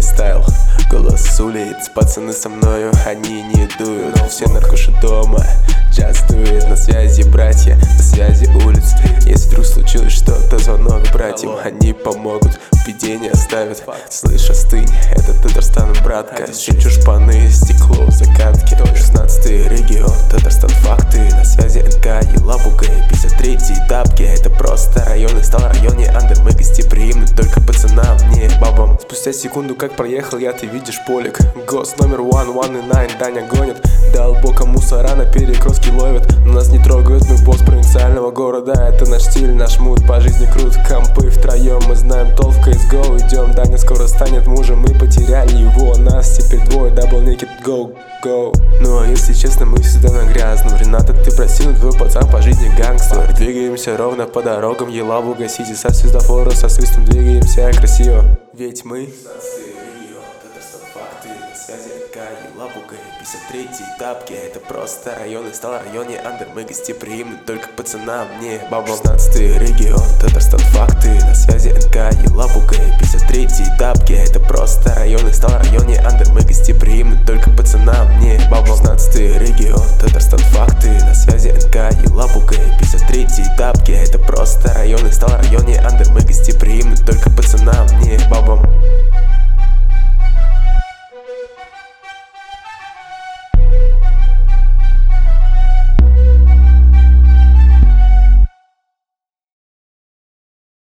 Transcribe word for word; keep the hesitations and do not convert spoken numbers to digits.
стайл, голос с улиц, пацаны со мною, они не дуют. Все на куше дома, джаз дует. На связи братья, на связи улиц. Если вдруг случилось что-то, звонок братьям, они помогут, в беде не оставят. Слышь, остынь, это Татарстан, братка. Щечу шпаны, стекло в закатке. шестнадцатый регион, Татарстан, факты. На связи эн ка, Елабуга, пятьдесят третий тапки. Это просто район, и стал район Андер. Мы гостеприимны только пацанам, не бабам. Спустя секунду, как проехал я, ты видишь полик. Гос номер one, one и nine, Даня гонит. Дал бока мусора на перекрестке ловят. Но нас не трогают, мы босс провинциального города. Это наш стиль, наш мут, по жизни крут. Компы втроем, мы знаем толк в кей эс гоу. Идем, Даня скоро станет мужем, мы потеряли его. Нас теперь двое, дабл naked, go, go. Ну а если честно, мы всегда на грязном. Рената, ты просил, твой пацан по жизни гангстер. Двигаемся ровно по дорогам Елабуга Сити. Со светофора, со свистом двигаемся красиво. Ведь мы на связи эн ка, Елабуга, пятьдесят третий тапки. Это просто район, и стал районе Андер. Мы гостеприимны только пацанам, не бабам. шестнадцатый регион, Татарстан, факты. На связи эн ка, Елабуга, пятьдесят третий тапки. Это просто район, и стал районе Андер. Мы гостеприимны только пацанам, не бабам. шестнадцатый регион, Татарстан, факты. На связи эн ка, Елабуга, пятьдесят третий тапки. Это просто